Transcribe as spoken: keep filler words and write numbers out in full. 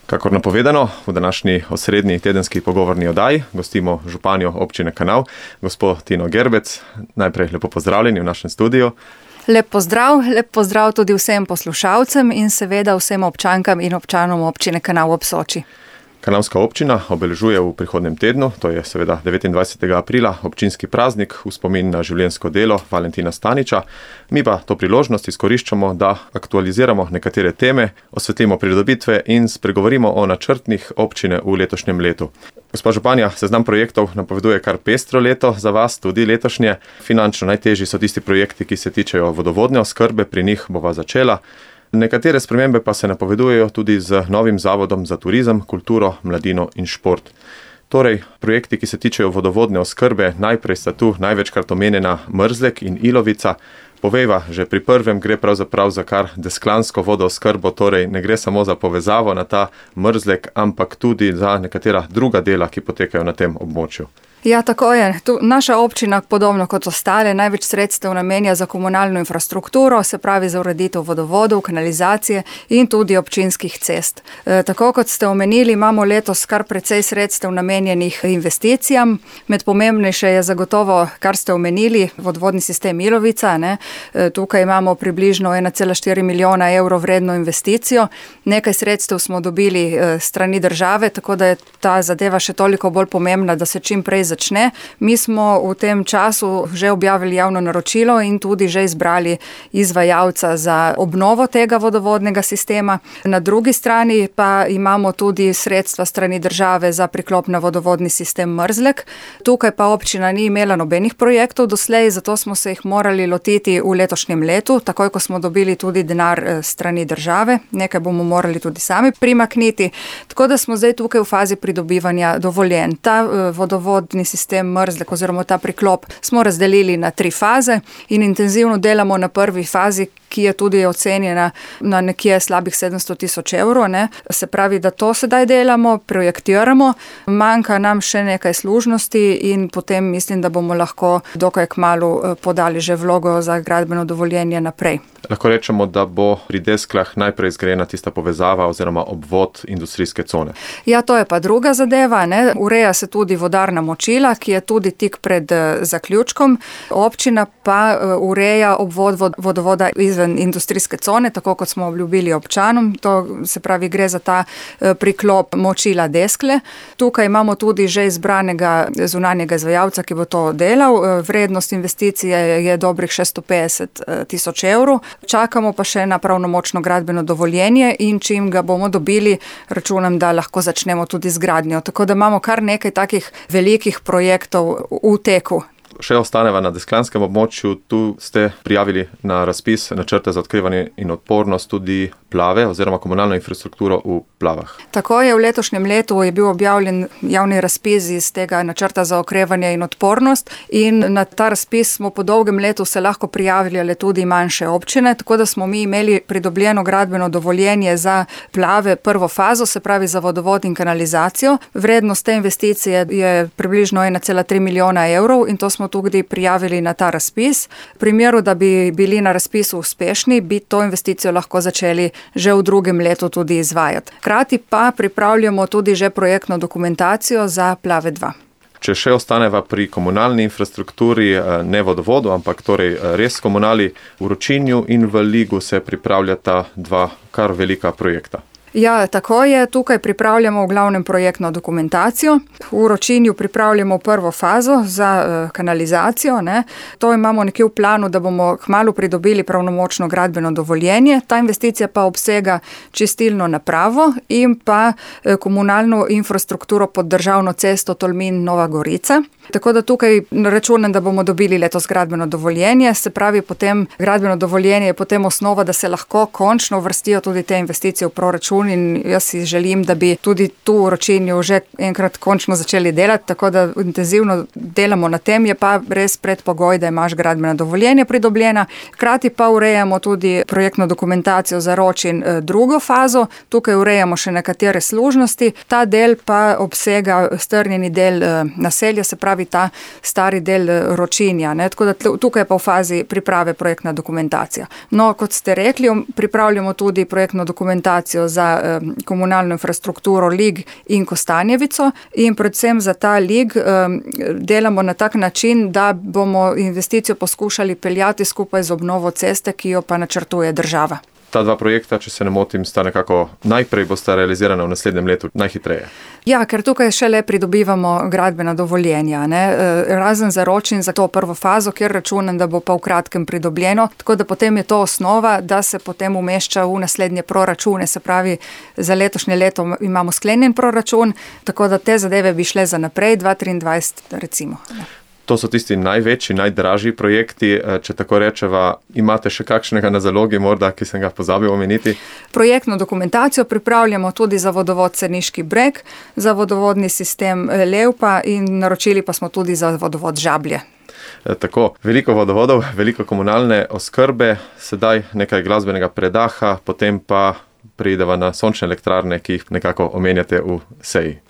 Kakor napovedano, v današnji osrednji tedenski pogovorni oddaji gostimo županjo občine Kanal, gospod Tino Gerbec. Najprej lepo pozdravljeni v našem studiu. Lep pozdrav, lep pozdrav tudi vsem poslušalcem in seveda vsem občankam in občanom občine Kanal ob Soči. Kanalska občina obeležuje v prihodnjem tednu, to je seveda devetindvajsetega aprila, občinski praznik v spomin na življenjsko delo Valentina Staniča. Mi pa to priložnost izkoriščamo, da aktualiziramo nekatere teme, osvetlimo pridobitve in spregovorimo o načrtih občine v letošnjem letu. Gospa županja, seznam projektov napoveduje kar pestro leto za vas, tudi letošnje. Finančno najtežji so tisti projekti, ki se tičejo vodovodne oskrbe, pri njih bova začela. Nekatere spremembe pa se napovedujejo tudi z novim zavodom za turizem, kulturo, mladino in šport. Torej, projekti, ki se tičejo vodovodne oskrbe, najprej sta tu največkrat omenjena Mrzlek in Ilovica. Povejva, že pri prvem gre pravzaprav za kar desklansko vodooskrbo, torej ne gre samo za povezavo na ta Mrzlek, ampak tudi za nekatera druga dela, ki potekajo na tem območju. Ja, tako je. Tu naša občina, podobno kot ostale, največ sredstev namenja za komunalno infrastrukturo, se pravi za ureditev vodovodov, kanalizacije in tudi občinskih cest. E, tako kot ste omenili, imamo letos kar precej sredstev namenjenih investicijam. Med pomembnejše je zagotovo, kar ste omenili, vodovodni sistem Ilovica. Ne? E, tukaj imamo približno ena cela štiri milijona evrov vredno investicijo. Nekaj sredstev smo dobili e, strani države, tako da je ta zadeva še toliko bolj pomembna, da se čim prej začne. Mi smo v tem času že objavili javno naročilo in tudi že izbrali izvajalca za obnovo tega vodovodnega sistema. Na drugi strani pa imamo tudi sredstva strani države za priklop na vodovodni sistem Mrzlek. Tukaj pa občina ni imela nobenih projektov doslej, zato smo se jih morali lotiti v letošnjem letu, takoj ko smo dobili tudi denar strani države. Nekaj bomo morali tudi sami primakniti, tako da smo zdaj tukaj v fazi pridobivanja dovoljenj. Ta vodovodni sistem Mrzlek oziroma ta priklop smo razdelili na tri faze in intenzivno delamo na prvi fazi, ki je tudi ocenjena na nekje slabih sedemsto tisoč evrov. Ne? Se pravi, da to sedaj delamo, projektiramo, manjka nam še nekaj služnosti in potem mislim, da bomo lahko dokaj kmalu podali že vlogo za gradbeno dovoljenje naprej. Lahko rečemo, da bo pri Desklah najprej zgrajena tista povezava oziroma obvod industrijske cone. Ja, to je pa druga zadeva. Ne? Ureja se tudi vodarna močila, ki je tudi tik pred zaključkom. Občina pa ureja obvod vodovoda izven industrijske cone, tako kot smo obljubili občanom. To se pravi, gre za ta priklop močila Deskle. Tukaj imamo tudi že izbranega zunanjega izvajalca, ki bo to delal. Vrednost investicije je dobrih šeststo petdeset tisoč evrov. Čakamo pa še na pravnomočno gradbeno dovoljenje in čim ga bomo dobili, računam, da lahko začnemo tudi z gradnjo. Tako da imamo kar nekaj takih velikih projektov v teku. Še ostaneva na desklanskem območju, tu ste prijavili na razpis načrta za odkrivanje in odpornost tudi plave oziroma komunalno infrastrukturo v plavah. Tako je, v letošnjem letu je bil objavljen javni razpis iz tega načrta za okrevanje in odpornost in na ta razpis smo po dolgem letu se lahko prijavili tudi manjše občine, tako da smo mi imeli pridobljeno gradbeno dovoljenje za plave prvo fazo, se pravi za vodovod in kanalizacijo. Vrednost te investicije je približno ena cela tri milijona evrov in to smo tudi prijavili na ta razpis. V primeru, da bi bili na razpisu uspešni, bi to investicijo lahko začeli že v drugem letu tudi izvajati. Hkrati pa pripravljamo tudi že projektno dokumentacijo za plave dva. Če še ostaneva pri komunalni infrastrukturi, ne vodovodu, ampak torej res komunali, v Ročinju in v Ligu se pripravljata dva kar velika projekta. Ja, tako je. Tukaj pripravljamo v glavnem projektno dokumentacijo. V Ročinju pripravljamo prvo fazo za uh, kanalizacijo. Ne. To imamo nekje v planu, da bomo kmalu pridobili pravnomočno gradbeno dovoljenje. Ta investicija pa obsega čistilno napravo in pa uh, komunalno infrastrukturo pod državno cesto Tolmin-Nova Gorica. Tako da tukaj računam, da bomo dobili letos gradbeno dovoljenje. Se pravi, potem gradbeno dovoljenje je potem osnova, da se lahko končno uvrstijo tudi te investicije v proračun in jaz si želim, da bi tudi tu v Ročinju že enkrat končno začeli delati, tako da intenzivno delamo na tem, je pa res predpogoj, da imaš gradbeno dovoljenje pridobljena. Hkrati pa urejamo tudi projektno dokumentacijo za Ročin drugo fazo. Tukaj urejamo še nekatere služnosti. Ta del pa obsega strnjeni del naselja, se pravi ta stari del Ročinja. Ne? Tako da tukaj pa v fazi priprave projektna dokumentacija. No, kot ste rekli, pripravljamo tudi projektno dokumentacijo za za komunalno infrastrukturo Lig in Kostanjevico in predvsem za ta Lig delamo na tak način, da bomo investicijo poskušali peljati skupaj z obnovo ceste, ki jo pa načrtuje država. Ta dva projekta, če se ne motim, sta nekako najprej bosta realizirana v naslednjem letu, najhitreje. Ja, ker tukaj šele pridobivamo gradbena dovoljenja, ne? Razen za Ročin, za to prvo fazo, kjer računam, da bo pa v kratkem pridobljeno, tako da potem je to osnova, da se potem umešča v naslednje proračune, se pravi, za letošnje leto imamo sklenjen proračun, tako da te zadeve bi šle za naprej, dva tisoč triindvajset recimo. To so tisti največji, najdražji projekti, če tako rečeva, imate še kakšnega na zalogi morda, ki sem ga pozabil omeniti? Projektno dokumentacijo pripravljamo tudi za vodovod Cerniški Breg, za vodovodni sistem Levpa in naročili pa smo tudi za vodovod Žablje. Tako, veliko vodovodov, veliko komunalne oskrbe, sedaj nekaj glasbenega predaha, potem pa prideva na sončne elektrarne, ki jih nekako omenjate v seji.